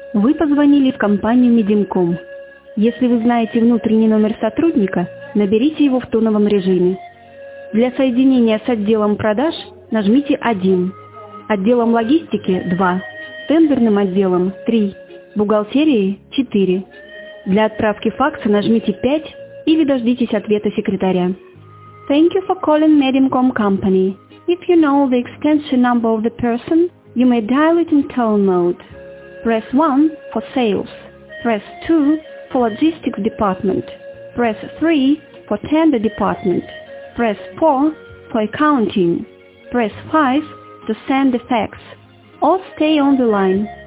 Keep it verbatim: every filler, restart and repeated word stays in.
Вы позвонили в компанию Medium.com. Если вы знаете внутренний номер сотрудника, наберите его в тоновом режиме. Для соединения с отделом продаж нажмите один, отделом логистики два, тендерным отделом три, бухгалтерией четыре. Для отправки факса нажмите пять или дождитесь ответа секретаря. Thank you for calling Medium.com company. If you know the extension number of the person, you may dial it in tone mode. Press one for sales. Press two for logistics department. Press three for tender department. Press four for accounting. Press five to send the fax. Or stay on the line.